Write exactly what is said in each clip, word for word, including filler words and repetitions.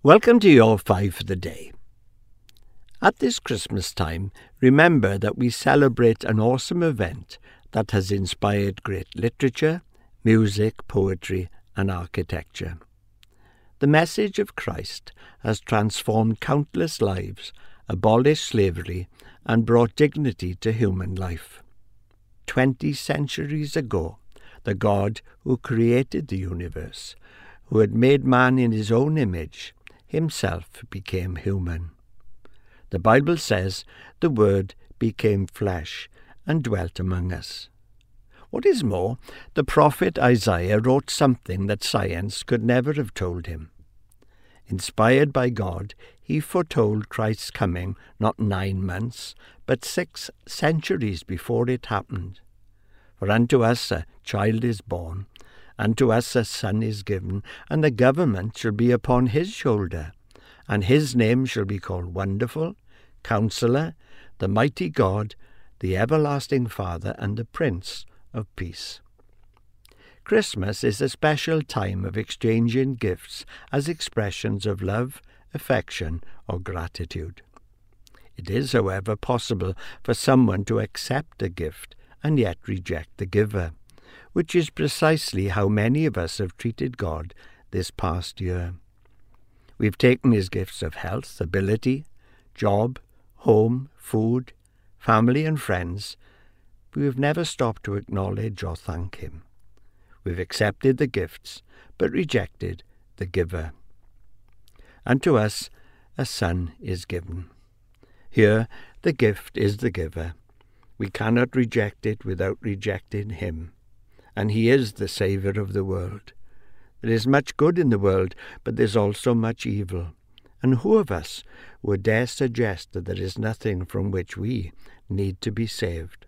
Welcome to your five for the day. At this Christmas time, remember that we celebrate an awesome event that has inspired great literature, music, poetry, and architecture. The message of Christ has transformed countless lives, abolished slavery, and brought dignity to human life. Twenty centuries ago, the God who created the universe, who had made man in his own image, himself became human. The Bible says the Word became flesh and dwelt among us. What is more, the prophet Isaiah wrote something that science could never have told him. Inspired by God, he foretold Christ's coming not nine months, but six centuries before it happened. For unto us a child is born, unto us a son is given, and the government shall be upon his shoulder, and his name shall be called Wonderful, Counselor, the Mighty God, the Everlasting Father, and the Prince of Peace. Christmas is a special time of exchanging gifts as expressions of love, affection, or gratitude. It is, however, possible for someone to accept a gift and yet reject the giver, which is precisely how many of us have treated God this past year. We've taken his gifts of health, ability, job, home, food, family and friends. We have never stopped to acknowledge or thank him. We've accepted the gifts, but rejected the giver. Unto us a son is given. Here the gift is the giver. We cannot reject it without rejecting him. And he is the Saviour of the world. There is much good in the world, but there's also much evil. And who of us would dare suggest that there is nothing from which we need to be saved?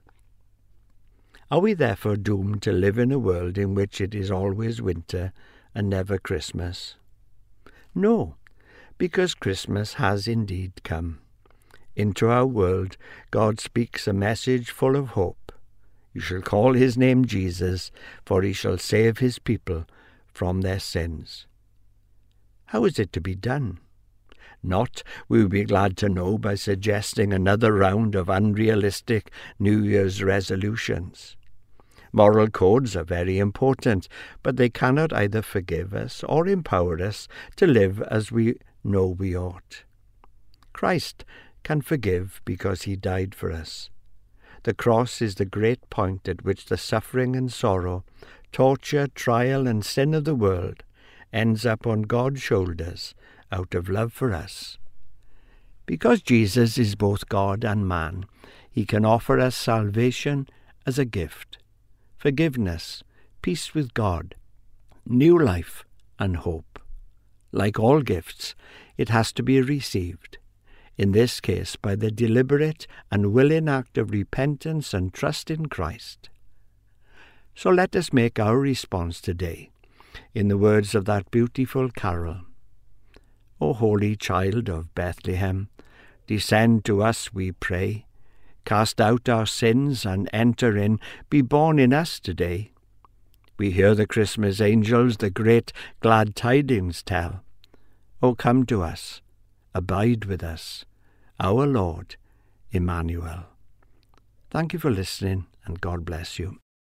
Are we therefore doomed to live in a world in which it is always winter and never Christmas? No, because Christmas has indeed come. Into our world, God speaks a message full of hope. You shall call his name Jesus, for he shall save his people from their sins. How is it to be done? Not, we will be glad to know, by suggesting another round of unrealistic New Year's resolutions. Moral codes are very important, but they cannot either forgive us or empower us to live as we know we ought. Christ can forgive because he died for us. The cross is the great point at which the suffering and sorrow, torture, trial, and sin of the world ends up on God's shoulders out of love for us. Because Jesus is both God and man, he can offer us salvation as a gift, forgiveness, peace with God, new life, and hope. Like all gifts, it has to be received. In this case, by the deliberate and willing act of repentance and trust in Christ. So let us make our response today in the words of that beautiful carol. O holy child of Bethlehem, descend to us, we pray. Cast out our sins and enter in, be born in us today. We hear the Christmas angels the great glad tidings tell. O come to us. Abide with us, our Lord, Emmanuel. Thank you for listening, and God bless you.